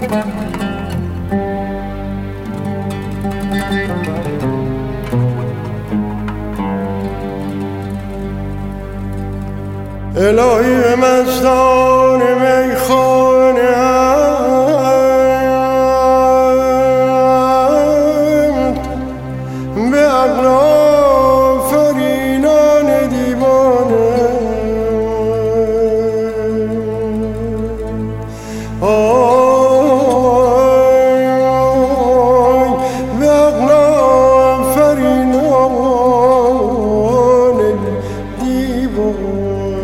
الهی به مستان میخانه به عقل آفرینان دیوانه به عقل آفرینان دیوانه.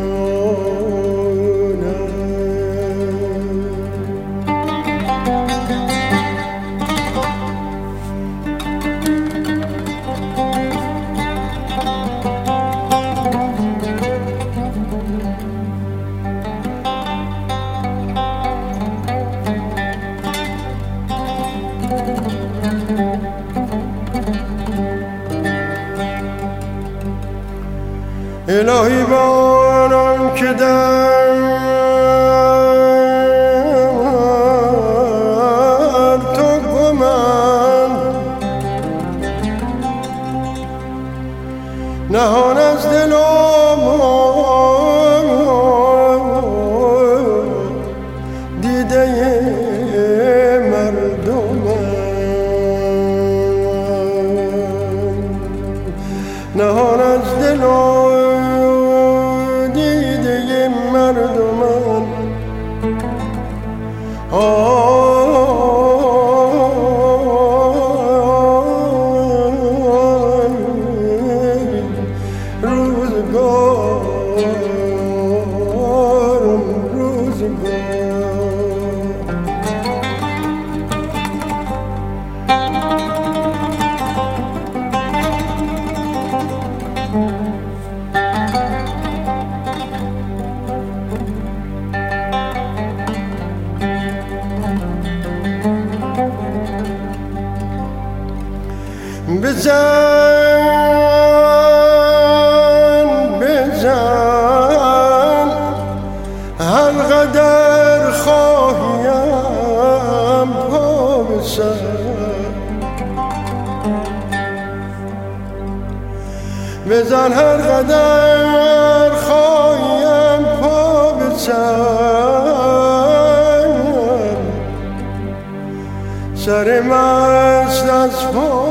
الهی با آنان که در تو گمند نهان از دل دیده مردمند، نهان از دل دیده مردمند. بزن بزن هر قدر خواهیم پا به سر، بزن هر قدر خواهیم پا به سر مست از پا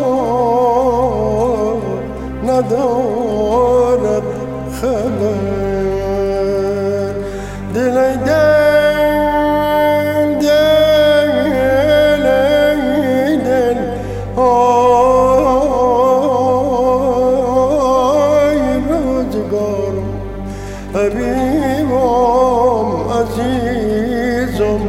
ندارد خبر. دل ای دل دل ای دل آی روزگارم حبیبم عزیزم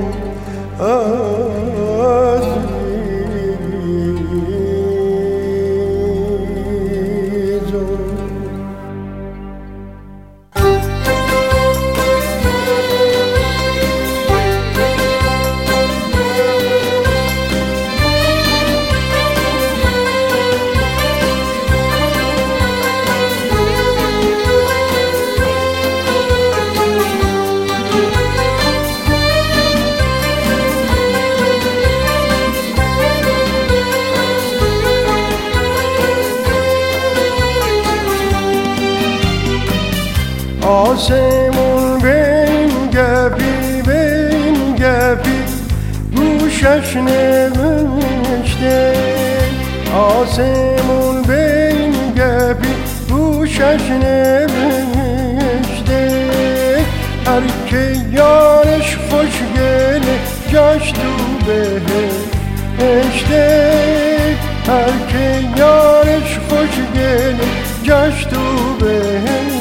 آسمون به این گپی گوشش نوشته، آسمون به این گپی گوشش نوشته. هر که یارش خوشگله جاش تو بهشته، هر که یارش خوشگله جاش تو بهشته.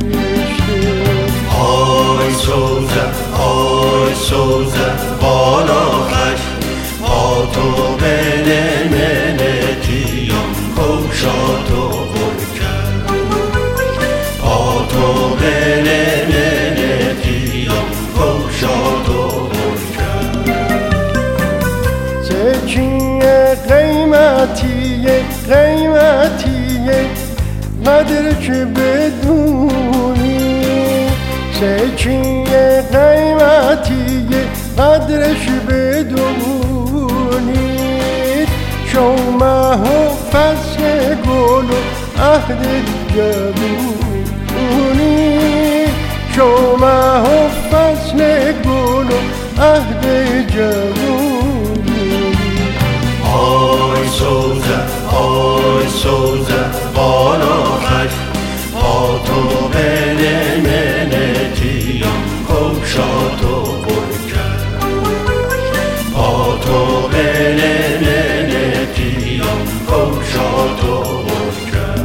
آی سوزه بالا خش با تو بله منتیم کوشاتو برکن، با تو بله منتیم کوشاتو برکن. سچیه قیمتیه قدرش بدونی، سچیه قیمتیه قدرش بدونی. مه و فصل گل و عهد جوونی شو مه و فصل گل و عهد جوونی آی سوزه بالا خش با تو بله منتیم کوشاتو برکر با تو بله منتیم کوشاتو برکر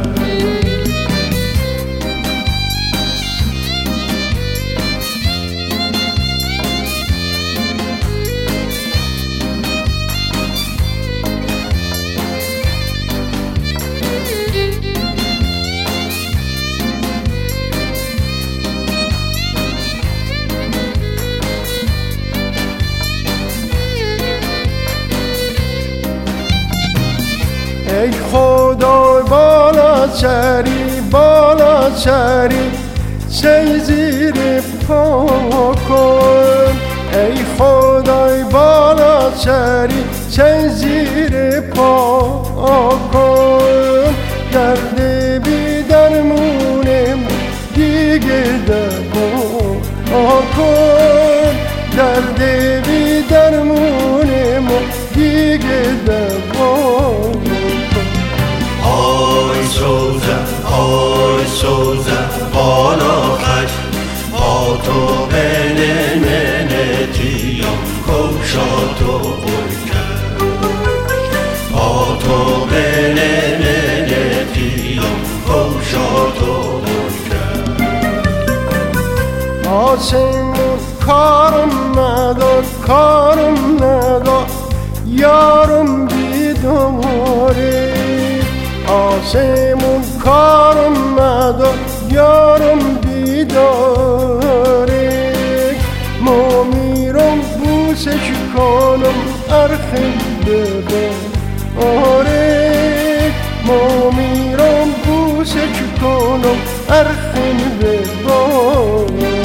ای خدای بالا سری سی زیر پا کن ای خدای بالا سری سی زیر پا کن درد بی درمونم دیگه دوا کن درد بی درمونم دیگه دوا آی سوزه بالا خش با تو بله منتیم کوشاتو برکر با تو بله منتیم کوشاتو برکر آسمون کارم ندار یارم بیداره آسمون کارم ندار یارم بیداره ما میرم بوسش کنم ارخم بباره ما میرم بوسش کنم ارخم بباره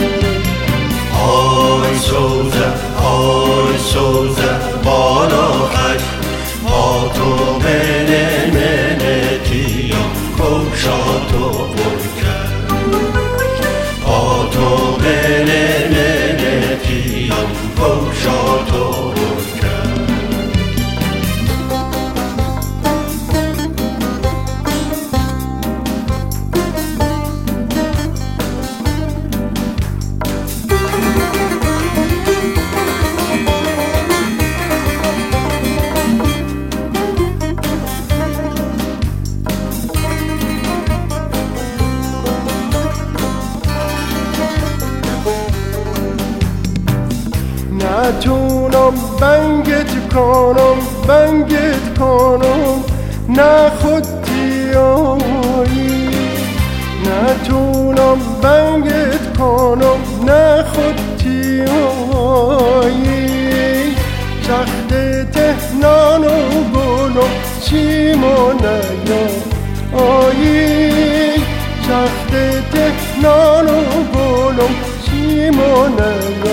آی سوزه بالا خش با تو بله منتیم کوشاتو برکر با تو بله منتیم کوشاتو برکر نتونم بنگت کنم نه خودیایی نتونم بنگت کنم نه خودیایی سخت تهنان و گلم سیمانه آیی سخت تهنان و گلم سیمانه